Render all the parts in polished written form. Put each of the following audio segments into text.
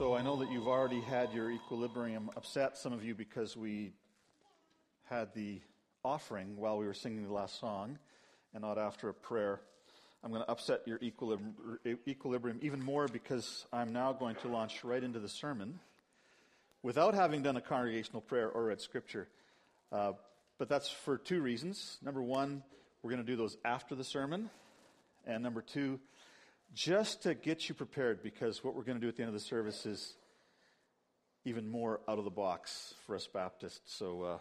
So I know that you've already had your equilibrium upset, some of you, because we had the offering while we were singing the last song and not after a prayer. I'm going to upset your equilibrium even more because I'm now going to launch right into the sermon without having done a congregational prayer or read Scripture. But that's for two reasons. Number one, we're going to do those after the sermon. And number two, just to get you prepared, because what we're going to do at the end of the service is even more out of the box for us Baptists.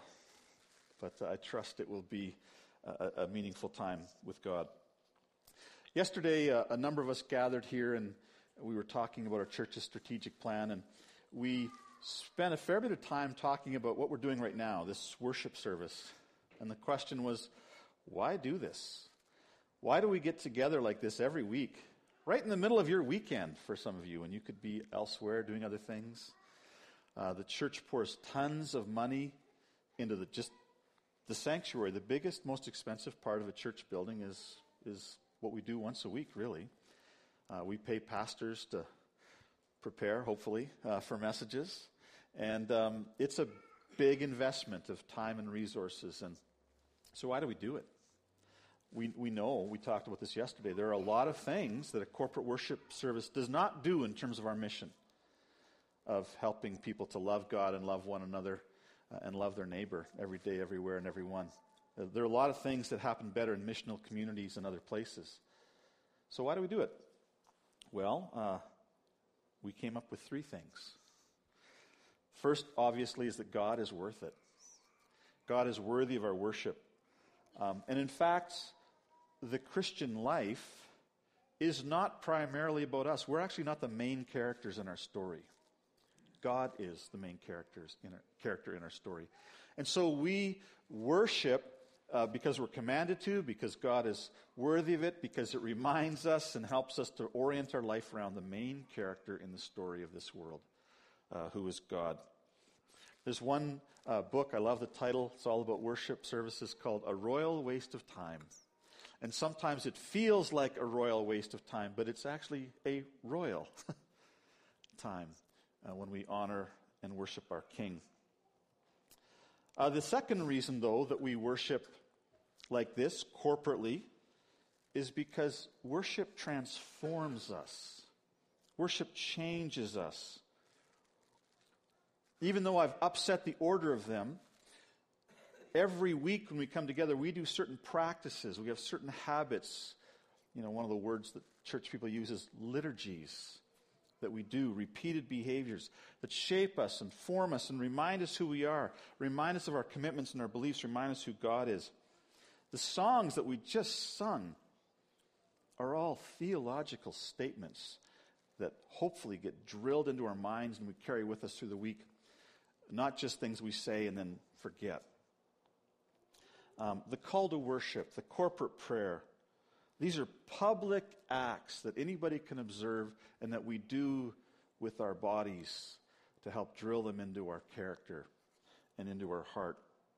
But I trust it will be a meaningful time with God. Yesterday, a number of us gathered here, and we were talking about our church's strategic plan, and we spent a fair bit of time talking about what we're doing right now, this worship service. And the question was, why do this? Why do we get together like this every week? Right in the middle of your weekend for some of you, and you could be elsewhere doing other things. The church pours tons of money into the sanctuary. The biggest, most expensive part of a church building is what we do once a week, really. We pay pastors to prepare, hopefully, for messages. And it's a big investment of time and resources. And so why do we do it? We know, we talked about this yesterday, there are a lot of things that a corporate worship service does not do in terms of our mission of helping people to love God and love one another and love their neighbor every day, everywhere, and everyone. There are a lot of things that happen better in missional communities and other places. So why do we do it? Well, we came up with three things. First, obviously, is that God is worth it. God is worthy of our worship. And in fact, the Christian life is not primarily about us. We're actually not the main characters in our story. God is the main character in our story. And so we worship because we're commanded to, because God is worthy of it, because it reminds us and helps us to orient our life around the main character in the story of this world, who is God. There's one book, I love the title, it's all about worship services, called A Royal Waste of Time. And sometimes it feels like a royal waste of time, but it's actually a royal time when we honor and worship our King. The second reason, though, that we worship like this, corporately, is because worship transforms us. Worship changes us. Even though I've upset the order of them, every week when we come together, we do certain practices. We have certain habits. One of the words that church people use is liturgies that we do, repeated behaviors that shape us and form us and remind us who we are, remind us of our commitments and our beliefs, remind us who God is. The songs that we just sung are all theological statements that hopefully get drilled into our minds and we carry with us through the week. Not just things we say and then forget. The call to worship, the corporate prayer, these are public acts that anybody can observe and that we do with our bodies to help drill them into our character and into our heart.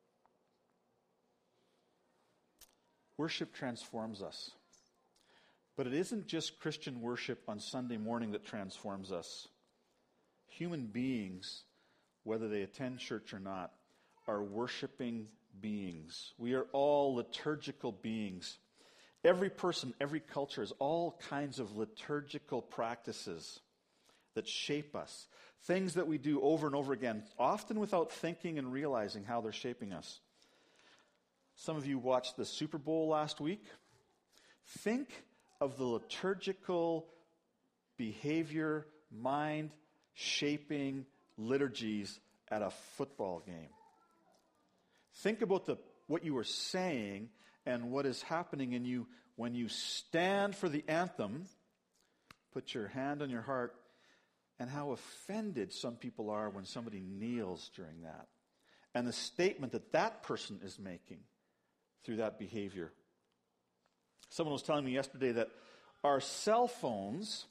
Worship transforms us. But it isn't just Christian worship on Sunday morning that transforms us. Human beings, whether they attend church or not, are worshiping beings. We are all liturgical beings. Every person, every culture has all kinds of liturgical practices that shape us. Things that we do over and over again, often without thinking and realizing how they're shaping us. Some of you watched the Super Bowl last week. Think of the liturgical behavior, mind-shaping liturgies at a football game. Think about what you are saying and what is happening in you when you stand for the anthem, put your hand on your heart, and how offended some people are when somebody kneels during that. And the statement that person is making through that behavior. Someone was telling me yesterday that our cell phones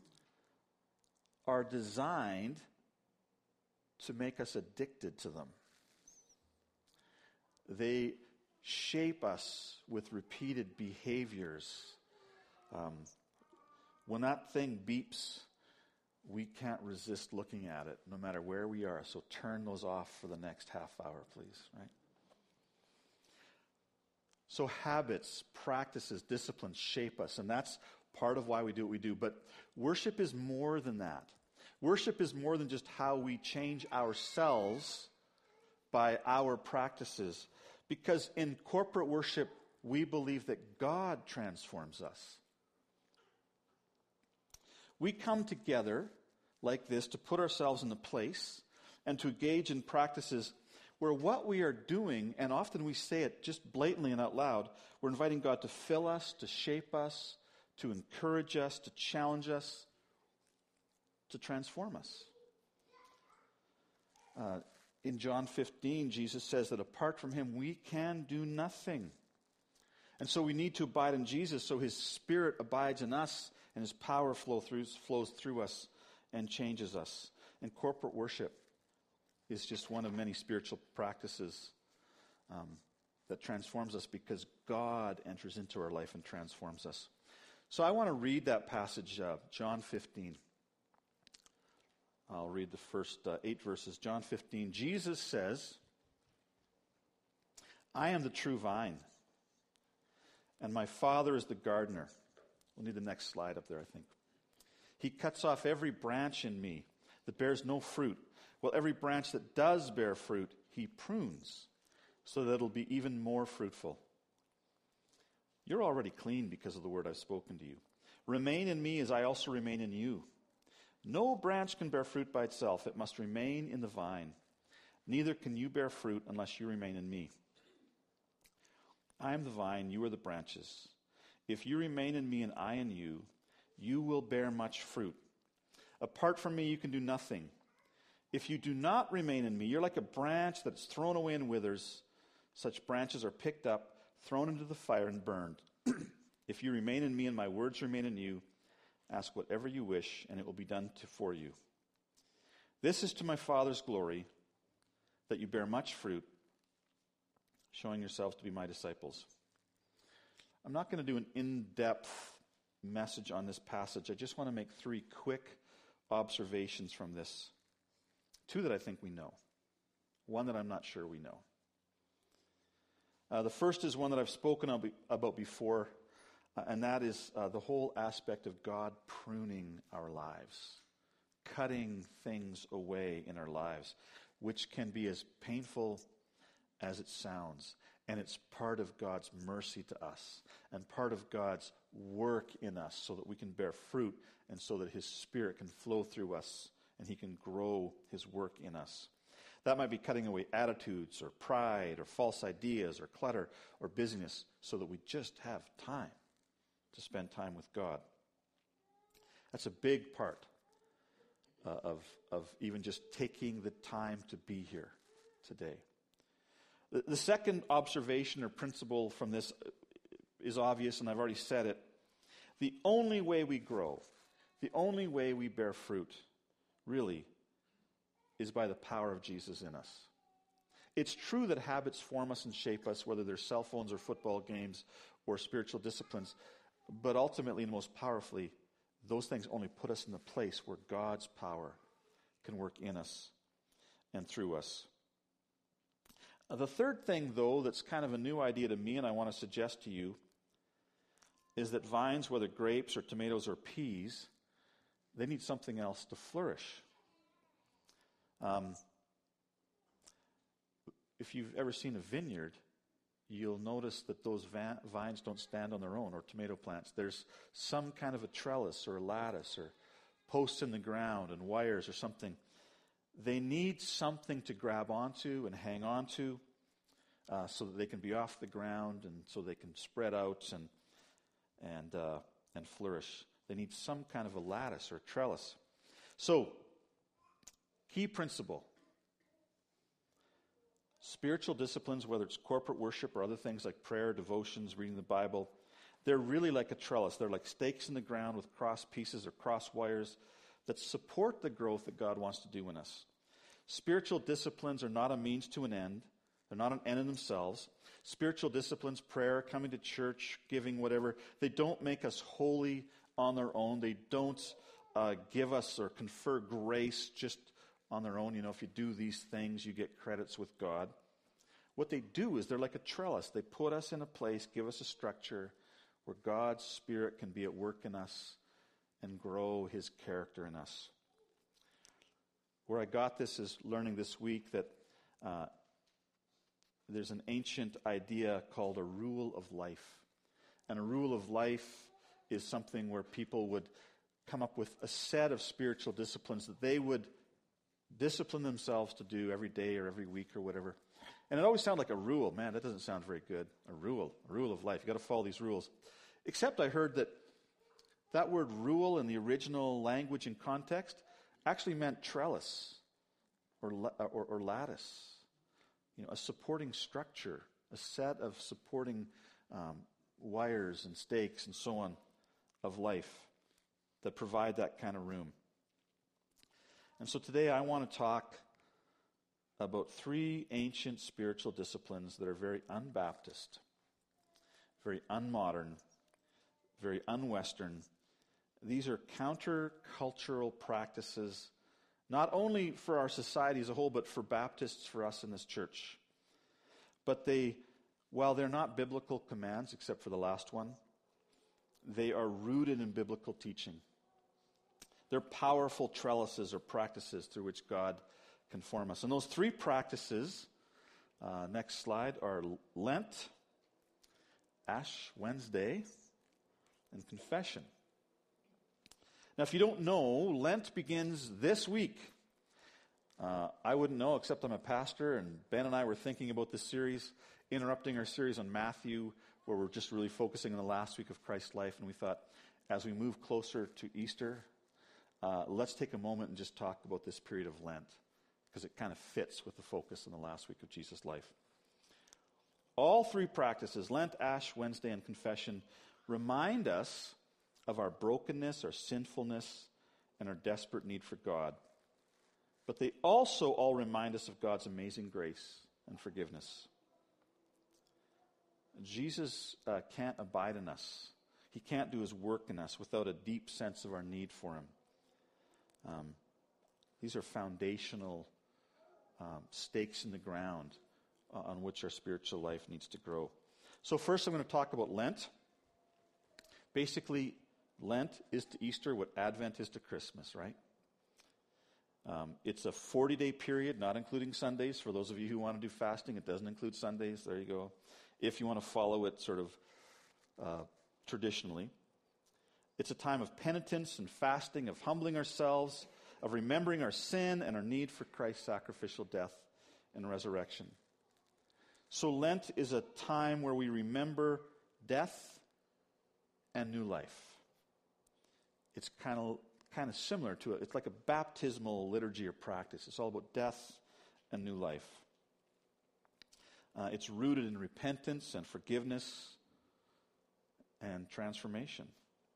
are designed to make us addicted to them. They shape us with repeated behaviors. When that thing beeps, we can't resist looking at it no matter where we are. So turn those off for the next half hour, please, right? So habits, practices, disciplines shape us, and that's part of why we do what we do. But worship is more than that. Worship is more than just how we change ourselves by our practices. Because in corporate worship, we believe that God transforms us. We come together like this to put ourselves in a place and to engage in practices where what we are doing, and often we say it just blatantly and out loud, we're inviting God to fill us, to shape us, to encourage us, to challenge us, to transform us. In John 15, Jesus says that apart from him, we can do nothing. And so we need to abide in Jesus so his Spirit abides in us and his power flows through us and changes us. And corporate worship is just one of many spiritual practices that transforms us because God enters into our life and transforms us. So I want to read that passage, John 15. I'll read the first 8 verses. John 15, Jesus says, I am the true vine, and my Father is the gardener. We'll need the next slide up there, I think. He cuts off every branch in me that bears no fruit, while every branch that does bear fruit, he prunes, so that it'll be even more fruitful. You're already clean because of the word I've spoken to you. Remain in me as I also remain in you. No branch can bear fruit by itself. It must remain in the vine. Neither can you bear fruit unless you remain in me. I am the vine, you are the branches. If you remain in me and I in you, you will bear much fruit. Apart from me, you can do nothing. If you do not remain in me, you're like a branch that is thrown away and withers. Such branches are picked up, thrown into the fire, and burned. If you remain in me and my words remain in you, ask whatever you wish, and it will be done for you. This is to my Father's glory, that you bear much fruit, showing yourselves to be my disciples. I'm not going to do an in-depth message on this passage. I just want to make 3 quick observations from this. 2 that I think we know. 1 that I'm not sure we know. The first is one that I've spoken about before, and that is the whole aspect of God pruning our lives, cutting things away in our lives, which can be as painful as it sounds. And it's part of God's mercy to us and part of God's work in us so that we can bear fruit and so that his Spirit can flow through us and he can grow his work in us. That might be cutting away attitudes or pride or false ideas or clutter or busyness so that we just have time to spend time with God. That's a big part of even just taking the time to be here today. The second observation or principle from this is obvious, and I've already said it. The only way we grow, the only way we bear fruit, really, is by the power of Jesus in us. It's true that habits form us and shape us, whether they're cell phones or football games or spiritual disciplines, but ultimately and most powerfully, those things only put us in the place where God's power can work in us and through us. The third thing, though, that's kind of a new idea to me and I want to suggest to you is that vines, whether grapes or tomatoes or peas, they need something else to flourish. If you've ever seen a vineyard, you'll notice that those vines don't stand on their own, or tomato plants. There's some kind of a trellis or a lattice or posts in the ground and wires or something. They need something to grab onto and hang onto so that they can be off the ground and so they can spread out and flourish. They need some kind of a lattice or a trellis. So, key principle. Spiritual disciplines, whether it's corporate worship or other things like prayer, devotions, reading the Bible, they're really like a trellis. They're like stakes in the ground with cross pieces or cross wires that support the growth that God wants to do in us. Spiritual disciplines are not a means to an end. They're not an end in themselves. Spiritual disciplines, prayer, coming to church, giving, whatever, they don't make us holy on their own. They don't give us or confer grace just on their own. You know, if you do these things, you get credits with God. What they do is they're like a trellis. They put us in a place, give us a structure where God's Spirit can be at work in us and grow His character in us. Where I got this is learning this week that there's an ancient idea called a rule of life. And a rule of life is something where people would come up with a set of spiritual disciplines that they would discipline themselves to do every day or every week or whatever. And it always sounded like a rule. Man, that doesn't sound very good. A rule of life. You've got to follow these rules. Except I heard that word rule in the original language and context actually meant trellis or lattice. You know, a supporting structure, a set of supporting wires and stakes and so on of life that provide that kind of room. And so today I want to talk about 3 ancient spiritual disciplines that are very un-Baptist, very unmodern, very un-Western. These are counter-cultural practices, not only for our society as a whole, but for Baptists, for us in this church. But while they're not biblical commands, except for the last one, they are rooted in biblical teaching. They're powerful trellises or practices through which God can form us. And those 3 practices, next slide, are Lent, Ash Wednesday, and confession. Now, if you don't know, Lent begins this week. I wouldn't know, except I'm a pastor, and Ben and I were thinking about this series, interrupting our series on Matthew, where we're just really focusing on the last week of Christ's life, and we thought, as we move closer to Easter, let's take a moment and just talk about this period of Lent, because it kind of fits with the focus on the last week of Jesus' life. All 3 practices, Lent, Ash Wednesday, and confession, remind us of our brokenness, our sinfulness, and our desperate need for God. But they also all remind us of God's amazing grace and forgiveness. Jesus can't abide in us. He can't do His work in us without a deep sense of our need for Him. These are foundational stakes in the ground on which our spiritual life needs to grow. So first I'm going to talk about Lent. Basically, Lent is to Easter what Advent is to Christmas, right? It's a 40-day period, not including Sundays. For those of you who want to do fasting, it doesn't include Sundays. There you go. If you want to follow it sort of traditionally. It's a time of penitence and fasting, of humbling ourselves, of remembering our sin and our need for Christ's sacrificial death and resurrection. So Lent is a time where we remember death and new life. It's kind of similar to it. It's like a baptismal liturgy or practice. It's all about death and new life. It's rooted in repentance and forgiveness and transformation.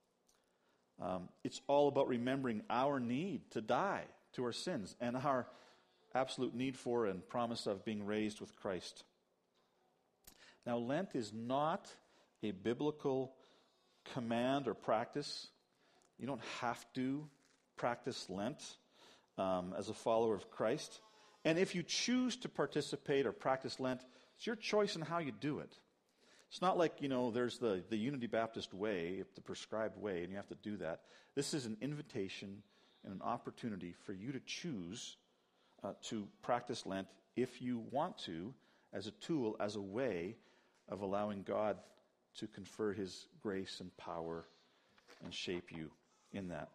It's all about remembering our need to die to our sins and our absolute need for and promise of being raised with Christ. Now, Lent is not a biblical command or practice. You don't have to practice Lent as a follower of Christ. And if you choose to participate or practice Lent, it's your choice in how you do it. It's not like, there's the Unity Baptist way, the prescribed way, and you have to do that. This is an invitation and an opportunity for you to choose to practice Lent if you want to, as a tool, as a way of allowing God to confer His grace and power and shape you in that.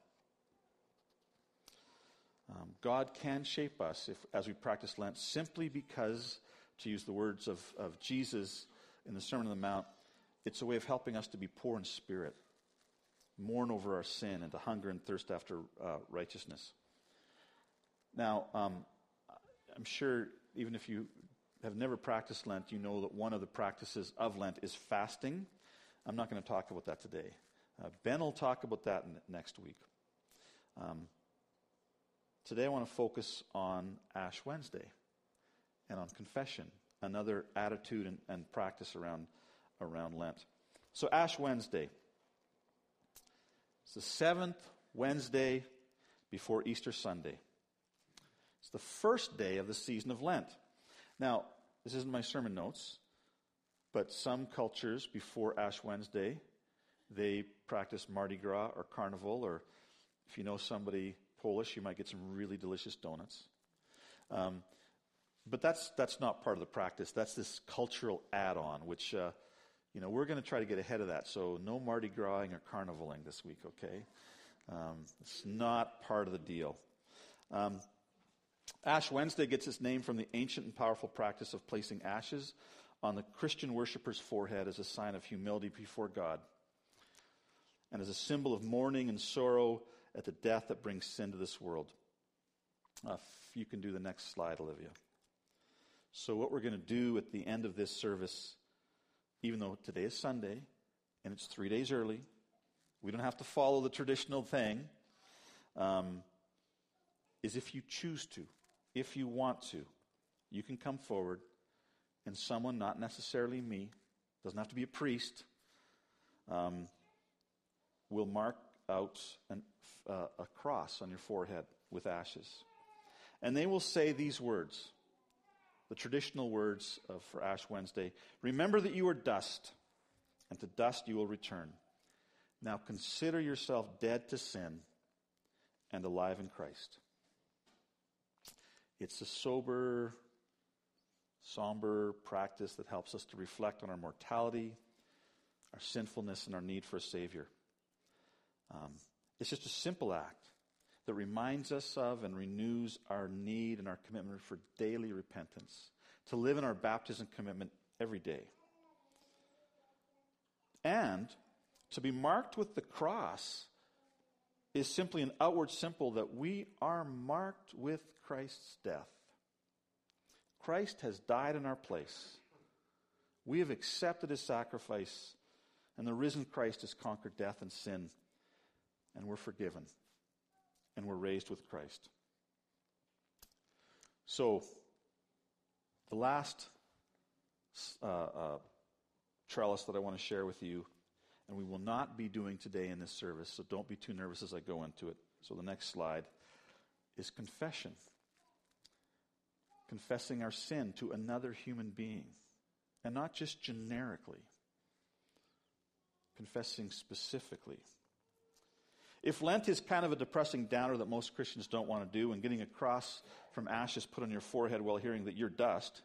God can shape us as we practice Lent simply because, to use the words of Jesus in the Sermon on the Mount, it's a way of helping us to be poor in spirit, mourn over our sin, and to hunger and thirst after righteousness. Now, I'm sure even if you have never practiced Lent, you know that one of the practices of Lent is fasting. I'm not going to talk about that today. Ben will talk about that next week. Today I want to focus on Ash Wednesday and on confession, another attitude and practice around Lent. So Ash Wednesday. It's the 7th Wednesday before Easter Sunday. It's the first day of the season of Lent. Now, this isn't my sermon notes, but some cultures before Ash Wednesday, they practice Mardi Gras or Carnival, or if you know somebody Polish, you might get some really delicious donuts. But that's not part of the practice. That's this cultural add-on, which we're going to try to get ahead of that. So no Mardi Gras-ing or carnivaling this week, okay? It's not part of the deal. Ash Wednesday gets its name from the ancient and powerful practice of placing ashes on the Christian worshiper's forehead as a sign of humility before God, and as a symbol of mourning and sorrow at the death that brings sin to this world. If you can do the next slide, Olivia. So what we're going to do at the end of this service, even though today is Sunday, and it's 3 days early, we don't have to follow the traditional thing, is if you choose to, if you want to, you can come forward, and someone, not necessarily me, doesn't have to be a priest, will mark out a cross on your forehead with ashes. And they will say these words, the traditional words for Ash Wednesday: remember that you are dust, and to dust you will return. Now consider yourself dead to sin and alive in Christ. It's a sober, somber practice that helps us to reflect on our mortality, our sinfulness, and our need for a Savior. It's just a simple act that reminds us of and renews our need and our commitment for daily repentance, to live in our baptism commitment every day. And to be marked with the cross is simply an outward symbol that we are marked with Christ's death. Christ has died in our place. We have accepted his sacrifice, and the risen Christ has conquered death and sin, and we're forgiven, and we're raised with Christ. So, the last trellis that I want to share with you, and we will not be doing today in this service, so don't be too nervous as I go into it. So the next slide is confession. Confessing our sin to another human being, and not just generically. Confessing specifically. If Lent is kind of a depressing downer that most Christians don't want to do, and getting a cross from ashes put on your forehead while hearing that you're dust,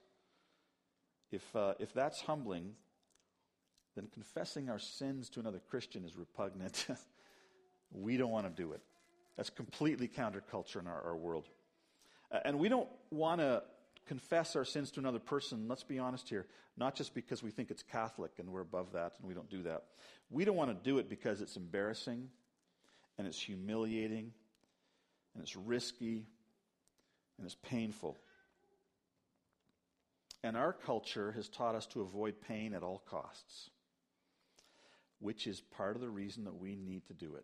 if that's humbling, then confessing our sins to another Christian is repugnant. We don't want to do it. That's completely counterculture in our world. And we don't want to confess our sins to another person, let's be honest here, not just because we think it's Catholic and we're above that and we don't do that. We don't want to do it because it's embarrassing and it's humiliating and it's risky and it's painful. And our culture has taught us to avoid pain at all costs, which is part of the reason that we need to do it.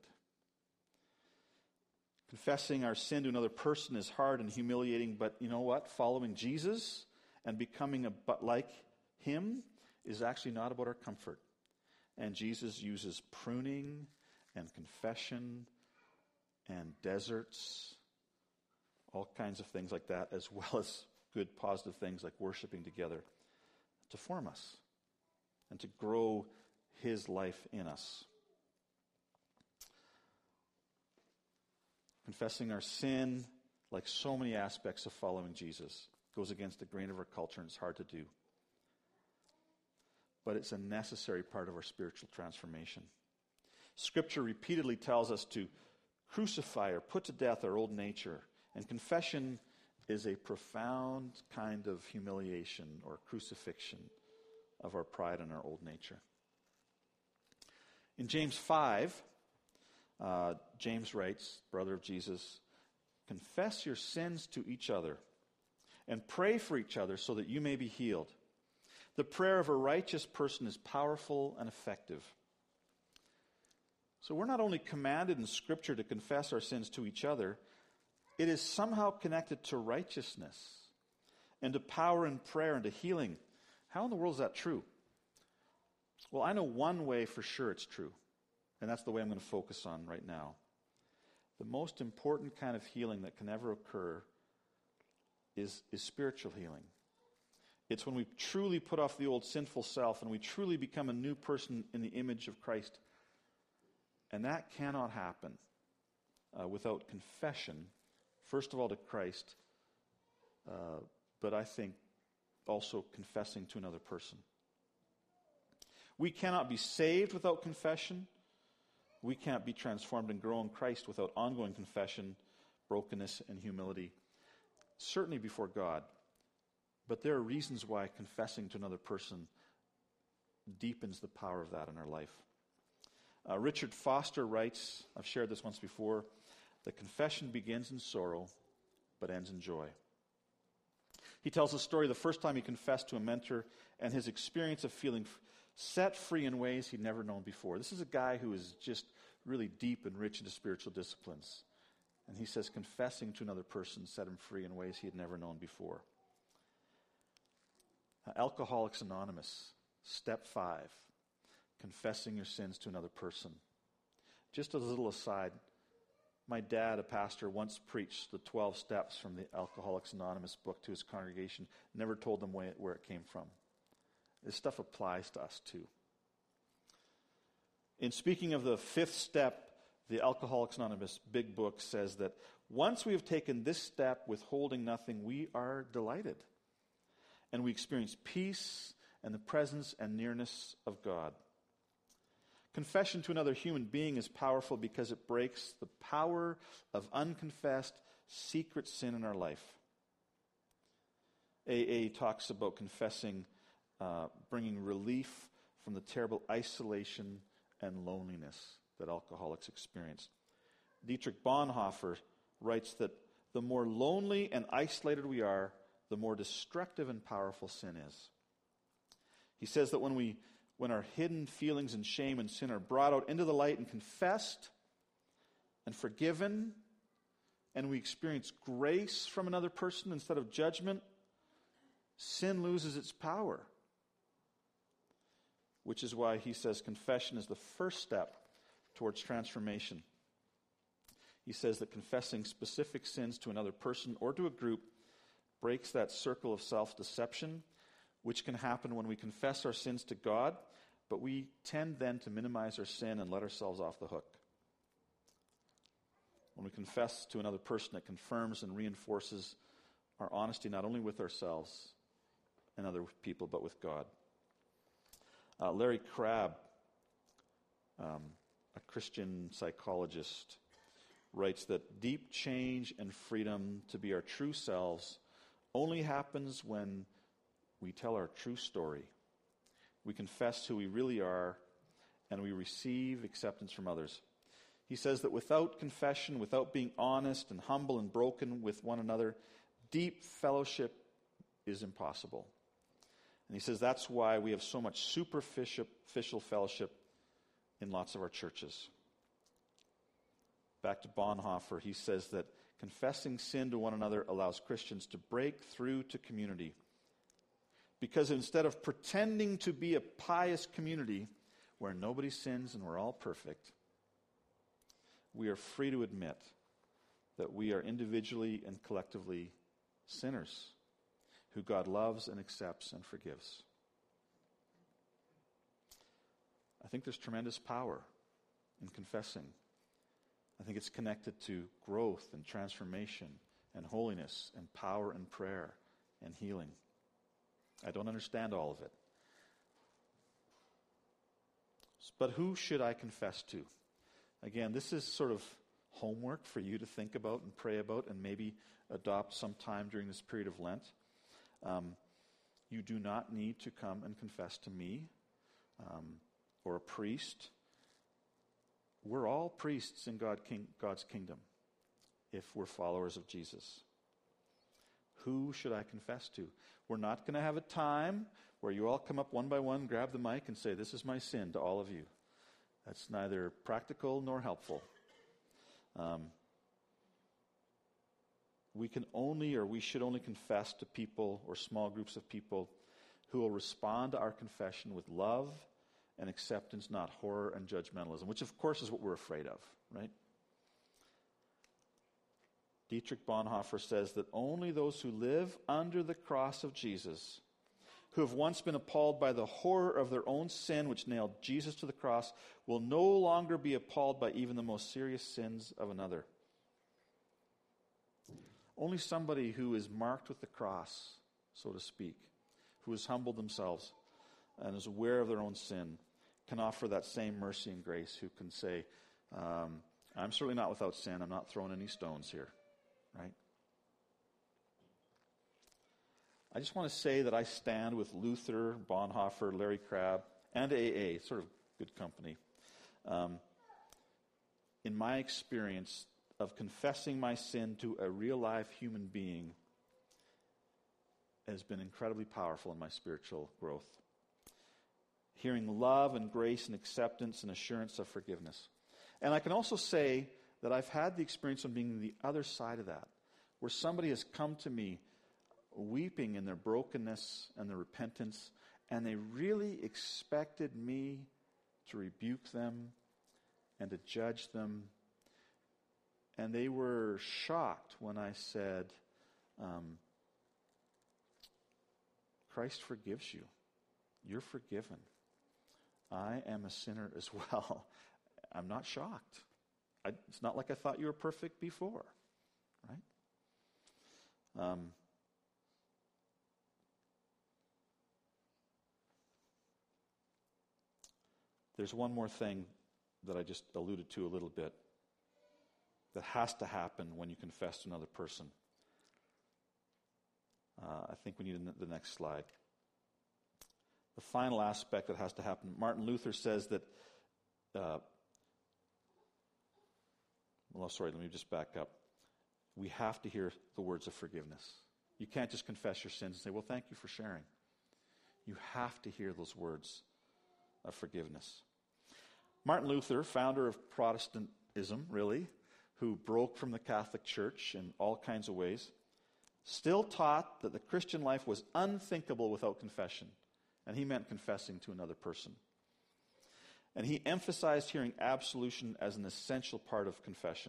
Confessing our sin to another person is hard and humiliating, but you know what? Following Jesus and becoming like him is actually not about our comfort. And Jesus uses pruning and confession and deserts, all kinds of things like that, as well as good positive things like worshiping together, to form us and to grow his life in us. Confessing our sin, like so many aspects of following Jesus, goes against the grain of our culture, and it's hard to do. But it's a necessary part of our spiritual transformation. Scripture repeatedly tells us to crucify or put to death our old nature, and confession is a profound kind of humiliation or crucifixion of our pride and our old nature. In James 5, James writes, brother of Jesus, confess your sins to each other and pray for each other so that you may be healed. The prayer of a righteous person is powerful and effective. So we're not only commanded in Scripture to confess our sins to each other, it is somehow connected to righteousness and to power in prayer and to healing. How in the world is that true? Well, I know one way for sure it's true, and that's the way I'm going to focus on right now. the most important kind of healing that can ever occur is spiritual healing. It's when we truly put off the old sinful self and we truly become a new person in the image of Christ. And that cannot happen without confession, first of all to Christ, but I think also confessing to another person. We cannot be saved without confession. We can't be transformed and grow in Christ without ongoing confession, brokenness, and humility, certainly before God. But there are reasons why confessing to another person deepens the power of that in our life. Richard Foster writes, I've shared this once before, the confession begins in sorrow, but ends in joy. He tells a story the first time he confessed to a mentor and his experience of feeling set free in ways he'd never known before. This is a guy who is just really deep and rich into spiritual disciplines. And he says confessing to another person set him free in ways he had never known before. Alcoholics Anonymous, step 5, confessing your sins to another person. Just as a little aside, my dad, a pastor, once preached the 12 steps from the Alcoholics Anonymous book to his congregation, never told them where it came from. This stuff applies to us too. In speaking of the 5th step, the Alcoholics Anonymous big book says that once we have taken this step, withholding nothing, we are delighted. And we experience peace and the presence and nearness of God. Confession to another human being is powerful because it breaks the power of unconfessed secret sin in our life. AA talks about confessing, bringing relief from the terrible isolation and loneliness that alcoholics experience. Dietrich Bonhoeffer writes that the more lonely and isolated we are, the more destructive and powerful sin is. He says that when our hidden feelings and shame and sin are brought out into the light and confessed and forgiven, and we experience grace from another person instead of judgment, sin loses its power. Which is why he says confession is the first step towards transformation. He says that confessing specific sins to another person or to a group breaks that circle of self-deception, which can happen when we confess our sins to God, but we tend then to minimize our sin and let ourselves off the hook. When we confess to another person, it confirms and reinforces our honesty not only with ourselves and other people, but with God. Larry Crabb, a Christian psychologist, writes that deep change and freedom to be our true selves only happens when we tell our true story. We confess who we really are, and we receive acceptance from others. He says that without confession, without being honest and humble and broken with one another, deep fellowship is impossible. And he says that's why we have so much superficial fellowship in lots of our churches. Back to Bonhoeffer, he says that confessing sin to one another allows Christians to break through to community. Because instead of pretending to be a pious community where nobody sins and we're all perfect, we are free to admit that we are individually and collectively sinners who God loves and accepts and forgives. I think there's tremendous power in confessing. I think it's connected to growth and transformation and holiness and power and prayer and healing. I don't understand all of it. But who should I confess to? Again, this is sort of homework for you to think about and pray about and maybe adopt sometime during this period of Lent. You do not need to come and confess to me or a priest. We're all priests in God's kingdom if we're followers of Jesus. Who should I confess to? We're not going to have a time where you all come up one by one, grab the mic, and say, "This is my sin," to all of you. That's neither practical nor helpful. We can only, or we should only confess to people or small groups of people who will respond to our confession with love and acceptance, not horror and judgmentalism, which of course is what we're afraid of, right? Dietrich Bonhoeffer says that only those who live under the cross of Jesus, who have once been appalled by the horror of their own sin which nailed Jesus to the cross, will no longer be appalled by even the most serious sins of another. Only somebody who is marked with the cross, so to speak, who has humbled themselves and is aware of their own sin, can offer that same mercy and grace, who can say, I'm certainly not without sin. I'm not throwing any stones here, right? I just want to say that I stand with Luther, Bonhoeffer, Larry Crabb, and AA, sort of good company, in my experience of confessing my sin to a real life human being has been incredibly powerful in my spiritual growth. Hearing love and grace and acceptance and assurance of forgiveness. And I can also say that I've had the experience of being the other side of that, where somebody has come to me weeping in their brokenness and their repentance, and they really expected me to rebuke them and to judge them. And they were shocked when I said, Christ forgives you. You're forgiven. I am a sinner as well. I'm not shocked. It's not like I thought you were perfect before, right? There's one more thing that I just alluded to a little bit that has to happen when you confess to another person. I think we need the next slide. The final aspect that has to happen. Martin Luther says that, let me just back up. We have to hear the words of forgiveness. You can't just confess your sins and say, well, thank you for sharing. You have to hear those words of forgiveness. Martin Luther, founder of Protestantism, really, who broke from the Catholic Church in all kinds of ways, still taught that the Christian life was unthinkable without confession. And he meant confessing to another person. And he emphasized hearing absolution as an essential part of confession.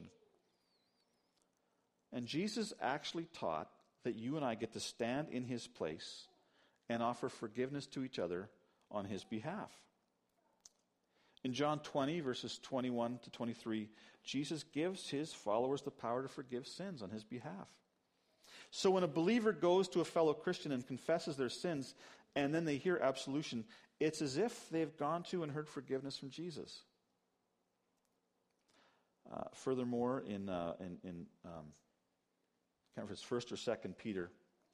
And Jesus actually taught that you and I get to stand in his place and offer forgiveness to each other on his behalf. In John 20, verses 21 to 23, Jesus gives his followers the power to forgive sins on his behalf. So when a believer goes to a fellow Christian and confesses their sins, and then they hear absolution, it's as if they've gone to and heard forgiveness from Jesus. Furthermore, in I can't remember if it's 1st or 2nd Peter,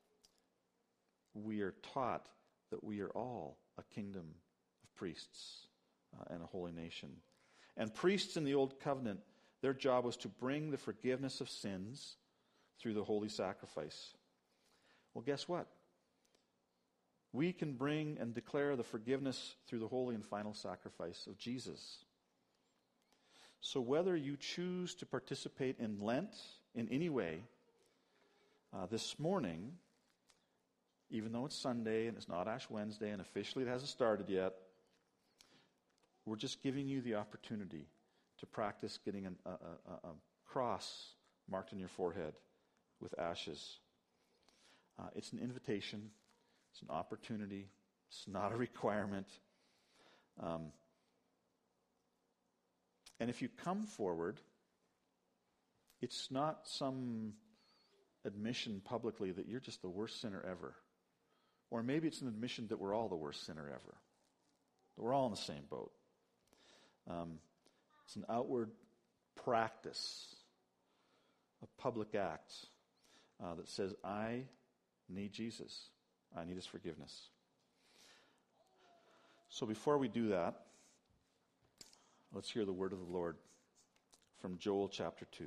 we are taught that we are all a kingdom of priests and a holy nation. And priests in the Old Covenant, their job was to bring the forgiveness of sins through the holy sacrifice. Well, guess what? We can bring and declare the forgiveness through the holy and final sacrifice of Jesus. So whether you choose to participate in Lent in any way, this morning, even though it's Sunday and it's not Ash Wednesday and officially it hasn't started yet, we're just giving you the opportunity to practice getting a cross marked on your forehead with ashes. It's an invitation. It's an opportunity. It's not a requirement. And if you come forward, it's not some admission publicly that you're just the worst sinner ever. Or maybe it's an admission that we're all the worst sinner ever. That we're all in the same boat. It's an outward practice, a public act that says, I need Jesus. I need his forgiveness. So before we do that, let's hear the word of the Lord from Joel chapter 2.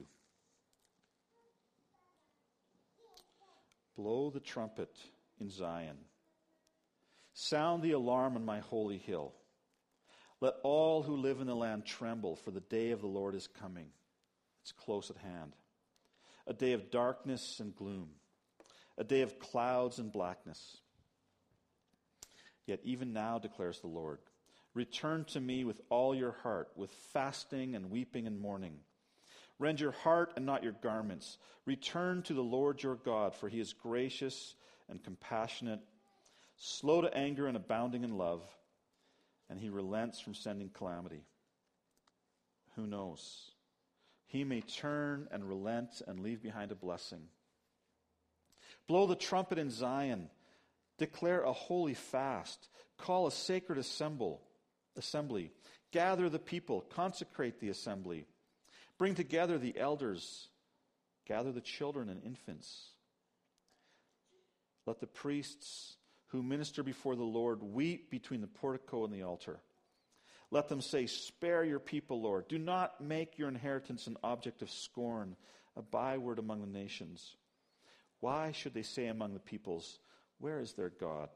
Blow the trumpet in Zion. Sound the alarm on my holy hill. Let all who live in the land tremble, for the day of the Lord is coming. It's close at hand. A day of darkness and gloom. A day of clouds and blackness. Yet even now, declares the Lord, return to me with all your heart, with fasting and weeping and mourning. Rend your heart and not your garments. Return to the Lord your God, for he is gracious and compassionate, slow to anger and abounding in love, and he relents from sending calamity. Who knows? He may turn and relent and leave behind a blessing. Blow the trumpet in Zion. Declare a holy fast. Call a sacred assembly. Gather the people. Consecrate the assembly. Bring together the elders. Gather the children and infants. Let the priests who minister before the Lord weep between the portico and the altar. Let them say, spare your people, Lord. Do not make your inheritance an object of scorn, a byword among the nations. Why should they say among the peoples, where is their God?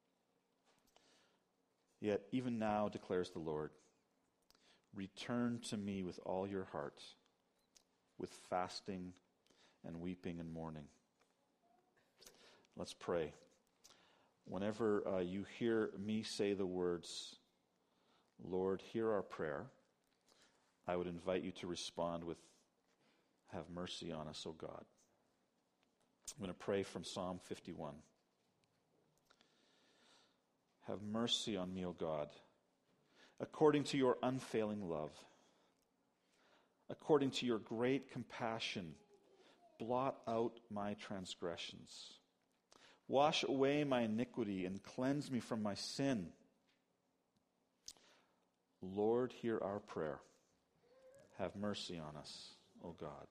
Yet even now, declares the Lord, return to me with all your heart, with fasting and weeping and mourning. Let's pray. Whenever you hear me say the words, Lord, hear our prayer, I would invite you to respond with, have mercy on us, O God. I'm going to pray from Psalm 51. Have mercy on me, O God, according to your unfailing love. According to your great compassion, blot out my transgressions. Wash away my iniquity and cleanse me from my sin. Lord, hear our prayer. Have mercy on us, O God.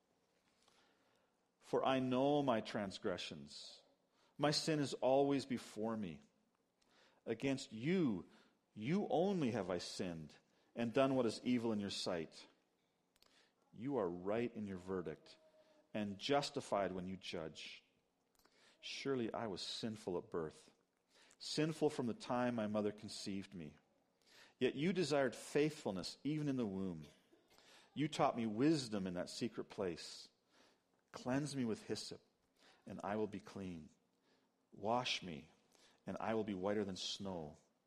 For I know my transgressions. My sin is always before me. Against you, you only have I sinned and done what is evil in your sight. You are right in your verdict and justified when you judge. Surely I was sinful at birth, sinful from the time my mother conceived me. Yet you desired faithfulness even in the womb. You taught me wisdom in that secret place. Cleanse me with hyssop, and I will be clean. Wash me, and I will be whiter than snow.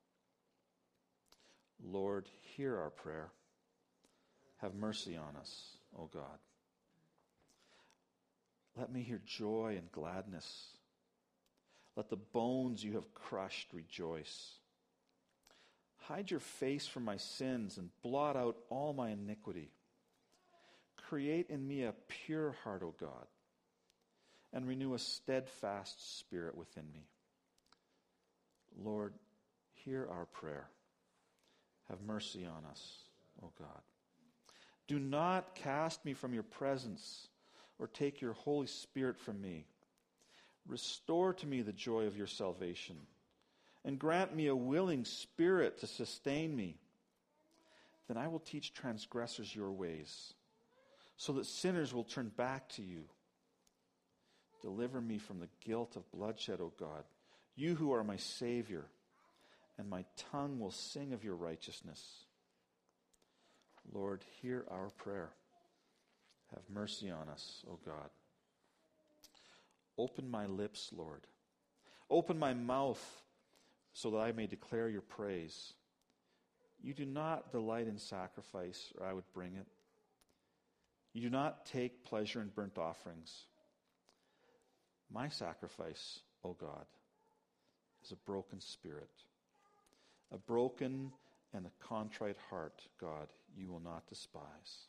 Lord, hear our prayer. Have mercy on us, O God. Let me hear joy and gladness. Let the bones you have crushed rejoice. Hide your face from my sins and blot out all my iniquity. Create in me a pure heart, O God, and renew a steadfast spirit within me. Lord, hear our prayer. Have mercy on us, O God. Do not cast me from your presence or take your Holy Spirit from me. Restore to me the joy of your salvation and grant me a willing spirit to sustain me. Then I will teach transgressors your ways, so that sinners will turn back to you. Deliver me from the guilt of bloodshed, O God, you who are my Savior, and my tongue will sing of your righteousness. Lord, hear our prayer. Have mercy on us, O God. Open my lips, Lord. Open my mouth, so that I may declare your praise. You do not delight in sacrifice, or I would bring it. You do not take pleasure in burnt offerings. My sacrifice, O God, is a broken spirit. A broken and a contrite heart, God, you will not despise.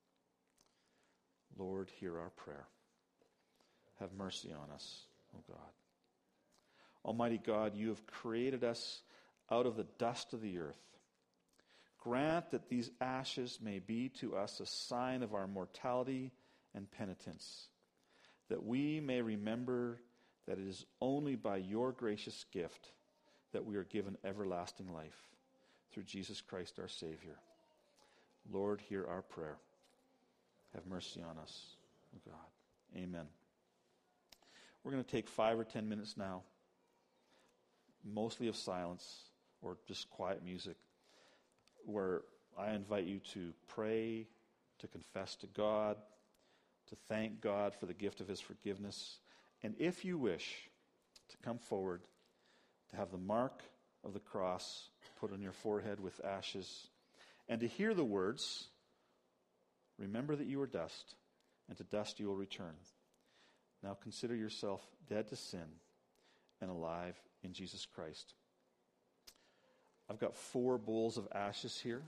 Lord, hear our prayer. Have mercy on us, O God. Almighty God, you have created us out of the dust of the earth. Grant that these ashes may be to us a sign of our mortality and penitence, that we may remember that it is only by your gracious gift that we are given everlasting life, through Jesus Christ our Savior. Lord, hear our prayer. Have mercy on us, O God. Amen. We're going to take 5 or 10 minutes now, mostly of silence or just quiet music, where I invite you to pray, to confess to God, to thank God for the gift of his forgiveness, and if you wish, to come forward, to have the mark of the cross put on your forehead with ashes, and to hear the words, Remember that you are dust, and to dust you will return. Now consider yourself dead to sin and alive in Jesus Christ. I've got 4 bowls of ashes here.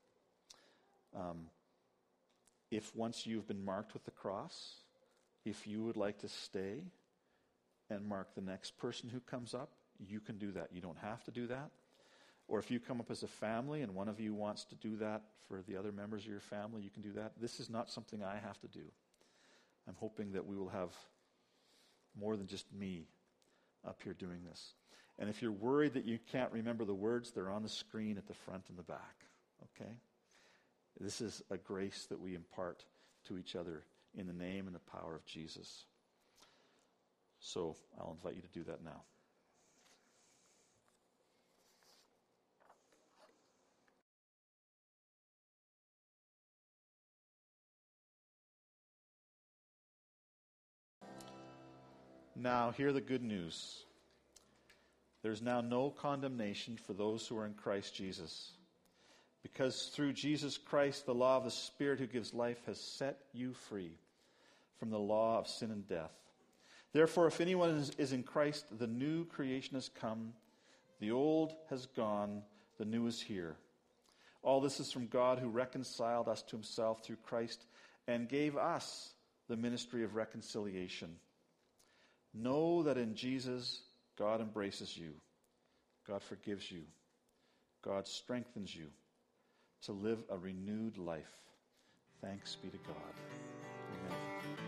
If once you've been marked with the cross, if you would like to stay and mark the next person who comes up, you can do that. You don't have to do that. Or if you come up as a family and one of you wants to do that for the other members of your family, you can do that. This is not something I have to do. I'm hoping that we will have more than just me up here doing this. And if you're worried that you can't remember the words, they're on the screen at the front and the back. Okay? This is a grace that we impart to each other in the name and the power of Jesus. So I'll invite you to do that now. Now, hear the good news. There's now no condemnation for those who are in Christ Jesus. Because through Jesus Christ, the law of the Spirit who gives life has set you free from the law of sin and death. Therefore, if anyone is in Christ, the new creation has come. The old has gone. The new is here. All this is from God, who reconciled us to himself through Christ and gave us the ministry of reconciliation. Know that in Jesus, God embraces you. God forgives you. God strengthens you to live a renewed life. Thanks be to God. Amen.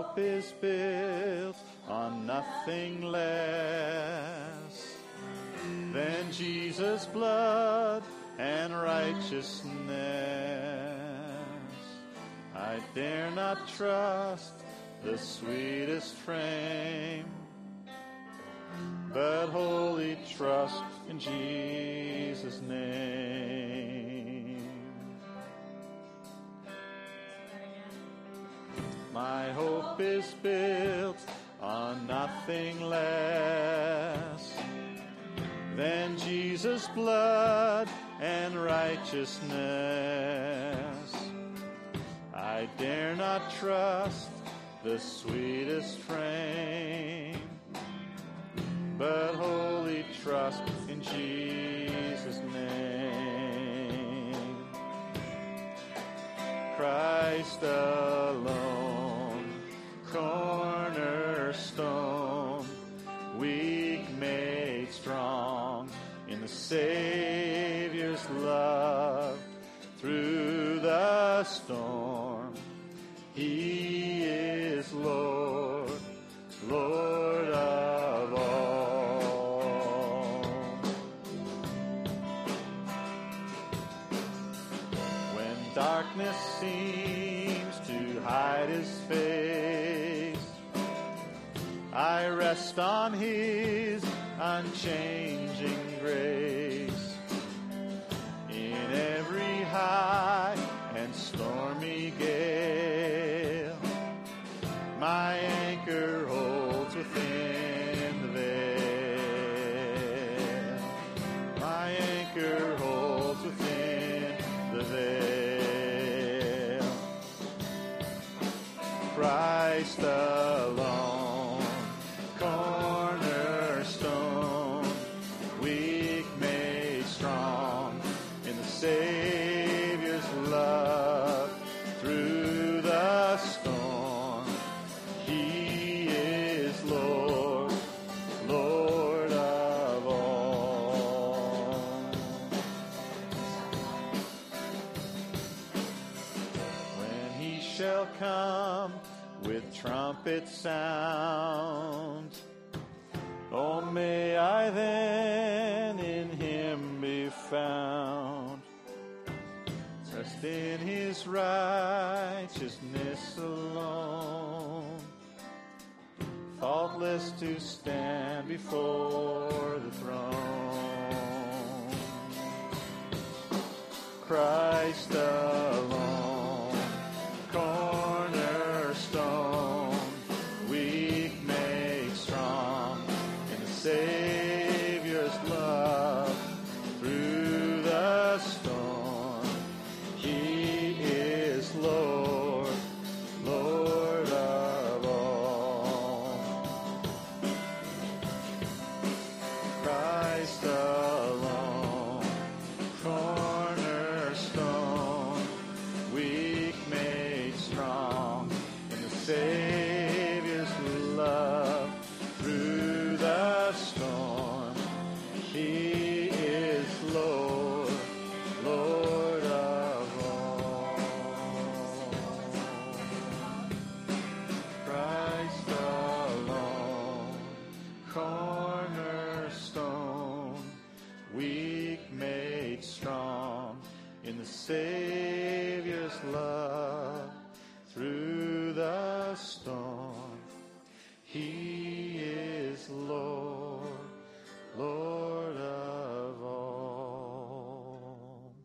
hope is built on nothing less than Jesus' blood and righteousness. I dare not trust the sweetest frame, but wholly trust in Jesus' name. My hope is built on nothing less than Jesus' blood and righteousness. I dare not trust the sweetest frame, but wholly trust in Jesus' name. Christ alone, cornerstone, weak made strong in the Savior's love. Through the storm, He is Lord, Lord of all. When darkness seems to hide His face, I rest on His unchanging grace. In every high and stormy gale, my anchor holds within the veil. My anchor holds within the veil. Christ alone, cornerstone, weak made strong in the Savior's love. Through the storm, He is Lord, Lord of all. When He shall come with trumpet sound, oh, may I then in Him be found, rest in His righteousness alone, faultless to stand before the throne. Christ alone, cornerstone, weak made strong in the Savior's love. Through the storm, He is Lord, Lord of all. Christ alone, cornerstone, weak made strong in the Savior's love. Through the storm, He is Lord, Lord of all. Christ alone, cornerstone, weak made strong in the Savior's love. Through the storm, He is Lord, Lord of all.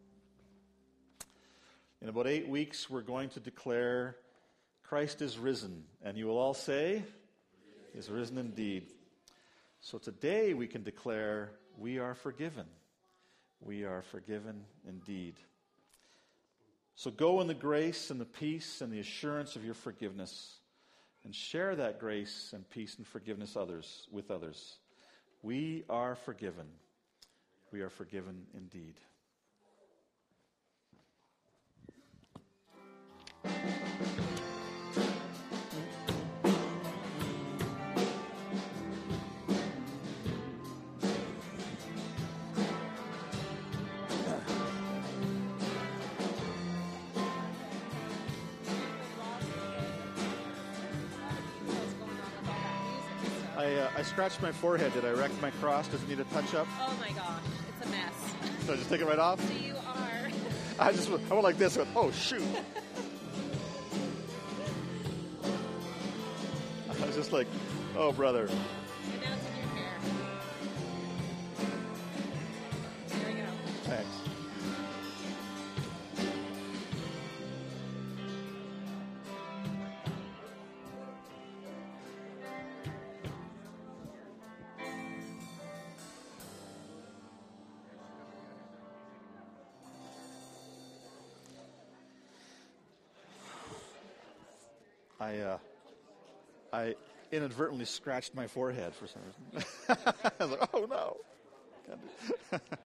In about 8 weeks, we're going to declare Christ is risen. And you will all say, He is risen indeed. So today we can declare we are forgiven. We are forgiven indeed. So go in the grace and the peace and the assurance of your forgiveness, and share that grace and peace and forgiveness with others. We are forgiven. We are forgiven indeed. I scratched my forehead. Did I wreck my cross? Does it need a touch-up? Oh my gosh, it's a mess. Should I just take it right off? You are. I went like this. I went, oh, shoot. I was just like, oh, brother. And now it's in your hair. There we go. Thanks. I inadvertently scratched my forehead for some reason. I was like, oh no.